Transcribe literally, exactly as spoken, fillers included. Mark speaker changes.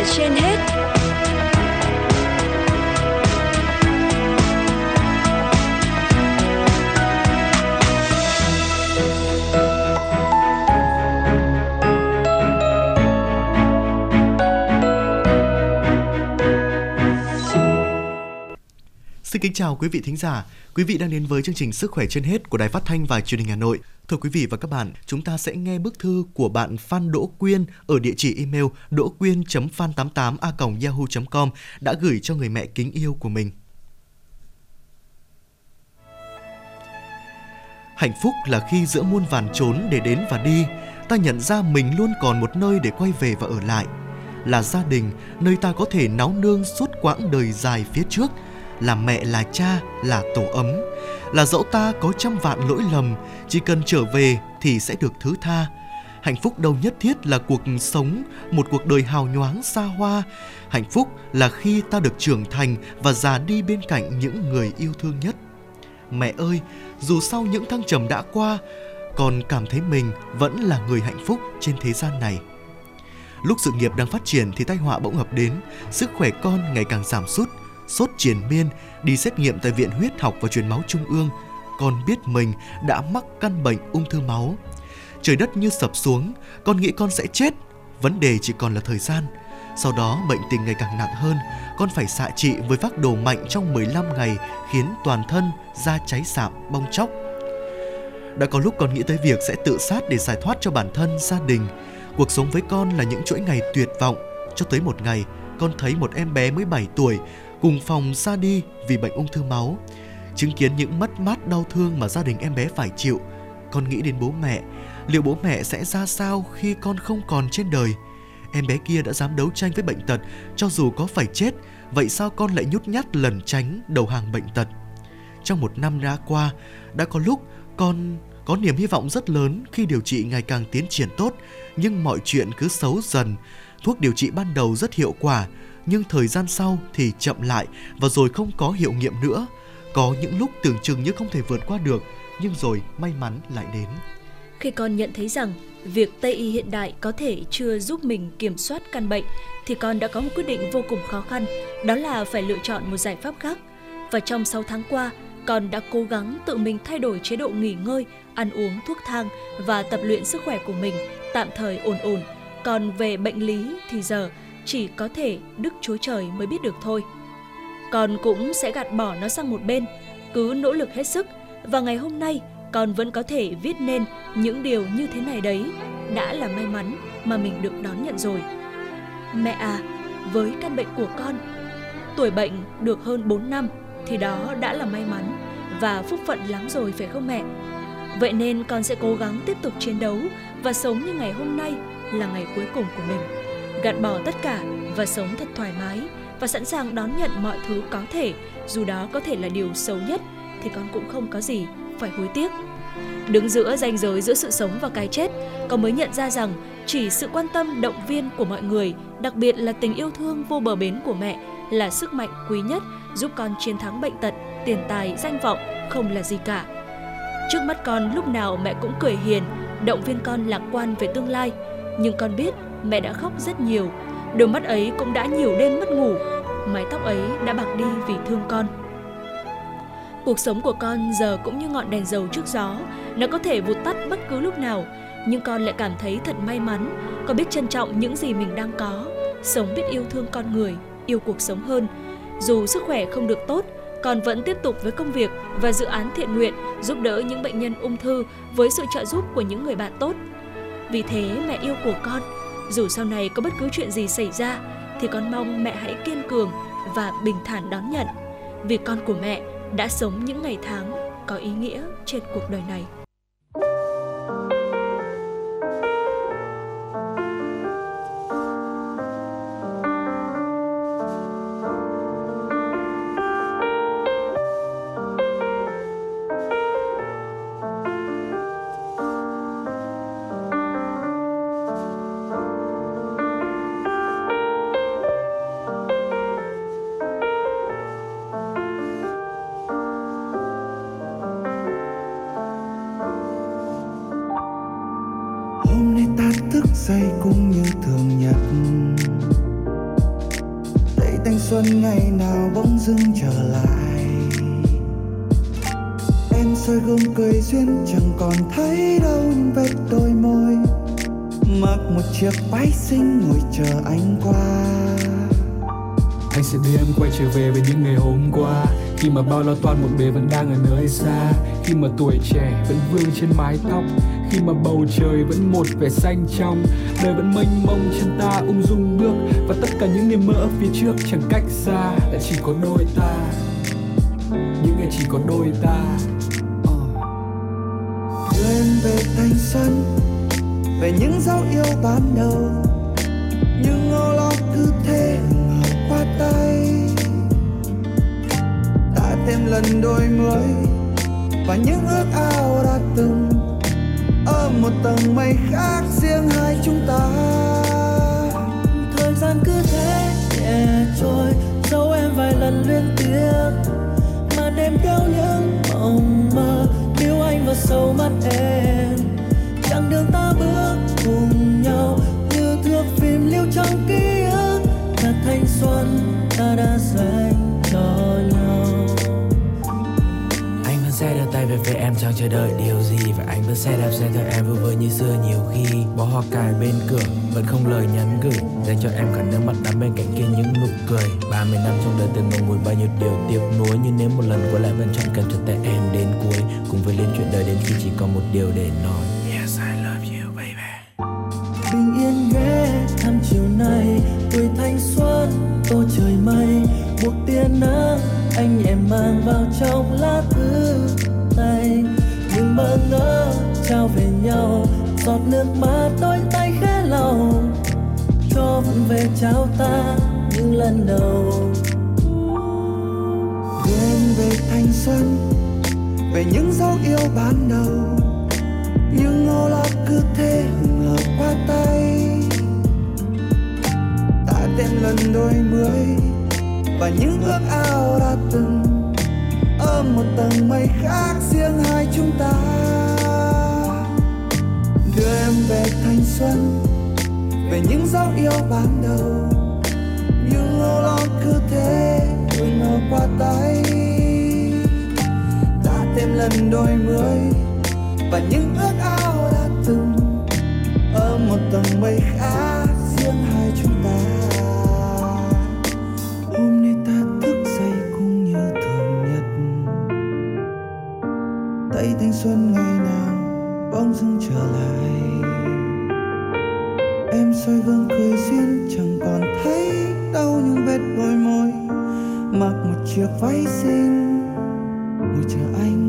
Speaker 1: trên hết.
Speaker 2: Xin kính chào quý vị thính giả. Quý vị đang đến với chương trình Sức khỏe trên hết của Đài Phát thanh và Truyền hình Hà Nội. Thưa quý vị và các bạn, chúng ta sẽ nghe bức thư của bạn Phan Đỗ Quyên ở địa chỉ email đỗ quyên chấm phan tám tám a còng yahoo chấm com đã gửi cho người mẹ kính yêu của mình. Hạnh phúc là khi giữa muôn vàn chốn để đến và đi, ta nhận ra mình luôn còn một nơi để quay về và ở lại. Là gia đình, nơi ta có thể náu nương suốt quãng đời dài phía trước. Là mẹ, là cha, là tổ ấm. Là dẫu ta có trăm vạn lỗi lầm, chỉ cần trở về thì sẽ được thứ tha. Hạnh phúc đâu nhất thiết là cuộc sống một cuộc đời hào nhoáng xa hoa. Hạnh phúc là khi ta được trưởng thành và già đi bên cạnh những người yêu thương nhất. Mẹ ơi, dù sau những thăng trầm đã qua, con cảm thấy mình vẫn là người hạnh phúc trên thế gian này. Lúc sự nghiệp đang phát triển thì tai họa bỗng ập đến, sức khỏe con ngày càng giảm sút. Sốt triền miên, đi xét nghiệm tại Viện Huyết học và Truyền máu Trung ương, con biết mình đã mắc căn bệnh ung thư máu. Trời đất như sập xuống, con nghĩ con sẽ chết, vấn đề chỉ còn là thời gian. Sau đó bệnh tình ngày càng nặng hơn, con phải xạ trị với phác đồ mạnh trong mười lăm ngày khiến toàn thân da cháy sạm, bong tróc. Đã có lúc con nghĩ tới việc sẽ tự sát để giải thoát cho bản thân, gia đình. Cuộc sống với con là những chuỗi ngày tuyệt vọng, cho tới một ngày con thấy một em bé mới bảy tuổi cùng phòng ra đi vì bệnh ung thư máu. Chứng kiến những mất mát đau thương mà gia đình em bé phải chịu, con nghĩ đến bố mẹ. Liệu bố mẹ sẽ ra sao khi con không còn trên đời? Em bé kia đã dám đấu tranh với bệnh tật, cho dù có phải chết, vậy sao con lại nhút nhát lẩn tránh đầu hàng bệnh tật? Trong một năm đã qua, đã có lúc con có niềm hy vọng rất lớn khi điều trị ngày càng tiến triển tốt, nhưng mọi chuyện cứ xấu dần. Thuốc điều trị ban đầu rất hiệu quả, nhưng thời gian sau thì chậm lại và rồi không có hiệu nghiệm nữa. Có những lúc tưởng chừng như không thể vượt qua được, nhưng rồi may mắn lại đến.
Speaker 1: Khi con nhận thấy rằng việc Tây y hiện đại có thể chưa giúp mình kiểm soát căn bệnh, thì con đã có một quyết định vô cùng khó khăn, đó là phải lựa chọn một giải pháp khác. Và trong sáu tháng qua, con đã cố gắng tự mình thay đổi chế độ nghỉ ngơi, ăn uống thuốc thang và tập luyện sức khỏe của mình tạm thời ổn ổn. Còn về bệnh lý thì giờ chỉ có thể Đức Chúa Trời mới biết được thôi. Con cũng sẽ gạt bỏ nó sang một bên, cứ nỗ lực hết sức. Và ngày hôm nay con vẫn có thể viết nên những điều như thế này đấy. Đã là may mắn mà mình được đón nhận rồi. Mẹ à, với căn bệnh của con, tuổi bệnh được hơn bốn năm thì đó đã là may mắn và phúc phận lắm rồi phải không mẹ? Vậy nên con sẽ cố gắng tiếp tục chiến đấu và sống như ngày hôm nay là ngày cuối cùng của mình. Gạt bỏ tất cả và sống thật thoải mái và sẵn sàng đón nhận mọi thứ có thể, dù đó có thể là điều xấu nhất thì con cũng không có gì phải hối tiếc. Đứng giữa ranh giới giữa sự sống và cái chết, con mới nhận ra rằng chỉ sự quan tâm động viên của mọi người, đặc biệt là tình yêu thương vô bờ bến của mẹ, là sức mạnh quý nhất giúp con chiến thắng bệnh tật, tiền tài, danh vọng không là gì cả. Trước mắt con lúc nào mẹ cũng cười hiền, động viên con lạc quan về tương lai. Nhưng con biết mẹ đã khóc rất nhiều, đôi mắt ấy cũng đã nhiều đêm mất ngủ, mái tóc ấy đã bạc đi vì thương con. Cuộc sống của con giờ cũng như ngọn đèn dầu trước gió, nó có thể vụt tắt bất cứ lúc nào, nhưng con lại cảm thấy thật may mắn. Con biết trân trọng những gì mình đang có, sống biết yêu thương con người, yêu cuộc sống hơn. Dù sức khỏe không được tốt, con vẫn tiếp tục với công việc và dự án thiện nguyện giúp đỡ những bệnh nhân ung thư với sự trợ giúp của những người bạn tốt. Vì thế mẹ yêu của con, dù sau này có bất cứ chuyện gì xảy ra thì con mong mẹ hãy kiên cường và bình thản đón nhận, vì con của mẹ đã sống những ngày tháng có ý nghĩa trên cuộc đời này.
Speaker 3: Hôm nay ta thức dậy cũng như thường nhật, thanh xuân ngày nào bỗng dưng trở lại. Em soi gương cười duyên chẳng còn thấy đâu những vết đôi môi. Mặc một chiếc váy xinh ngồi chờ anh qua.
Speaker 4: Anh sẽ đưa em quay trở về với những ngày hôm qua, khi mà bao lo toan một bề vẫn đang ở nơi xa, khi mà tuổi trẻ vẫn vương trên mái tóc, khi mà bầu trời vẫn một vẻ xanh trong, đời vẫn mênh mông chân ta ung dung bước, và tất cả những niềm mơ ở phía trước chẳng cách xa là chỉ có đôi ta, những ngày chỉ có đôi ta.
Speaker 3: Đưa em về thanh xuân, về những dấu yêu ban đầu, nhưng âu lo cứ thế hừng hờ qua tay. Đã thêm lần đôi mươi và những ước ao đã từng ở một tầng mây khác riêng hai chúng ta.
Speaker 5: Thời gian cứ thế nhẹ trôi, dấu em vài lần liên tiếp, mà đêm kéo những mộng mơ níu anh vào sâu mắt em. Chặng đường ta bước cùng nhau như thước phim lưu trong ký ức, là thanh xuân ta đã dành cho nhau.
Speaker 6: Anh vẫn sẽ đưa tay về phía em chẳng chờ đợi điều gì, và anh vẫn sẽ đạp xe theo em vui vơi như xưa nhiều khi. Bó hoa cài bên cửa vẫn không lời nhắn gửi, dành cho em cả nước mắt đắm bên cạnh kia những nụ cười. Ba mươi năm trong đời từng ngồi ngùi bao nhiêu điều tiếc nuối, nhưng nếu một lần quay lại vẫn chọn cầm chặt tay em đến cuối, cùng với lên chuyện đời đến khi chỉ còn một điều để nói. Yes, I love you, baby.
Speaker 5: Bình yên ghé thăm chiều nay, tuổi thanh xuân tô trời mây, một tia nắng anh nhẹ mang vào trong lá thư tay. Nhưng mơ ngỡ trao về nhau, giọt nước mắt đôi tay khẽ lau, cho vụng về trao ta những lần đầu.
Speaker 3: Đưa em về thanh xuân, về những dấu yêu ban đầu, nhưng âu lo cứ thế hừng hờ qua tay. Ta thêm lần đôi mươi và những ước ao đã từng ở một tầng mây khác riêng hai chúng ta. Đưa em về thanh xuân, về những dấu yêu ban đầu, nhưng âu lo cứ thế hừng hờ qua tay. Ta thêm lần đôi mươi và những ước ao đã từng ở một tầng mây khác riêng hai chúng ta. Hôm nay ta thức dậy cũng như thường nhật, tay thanh xuân ngày nào bỗng dưng trở lại. Em soi gương cười duyên chẳng còn thấy đâu những vết đôi môi. Mặc một chiếc váy xinh ngồi chờ anh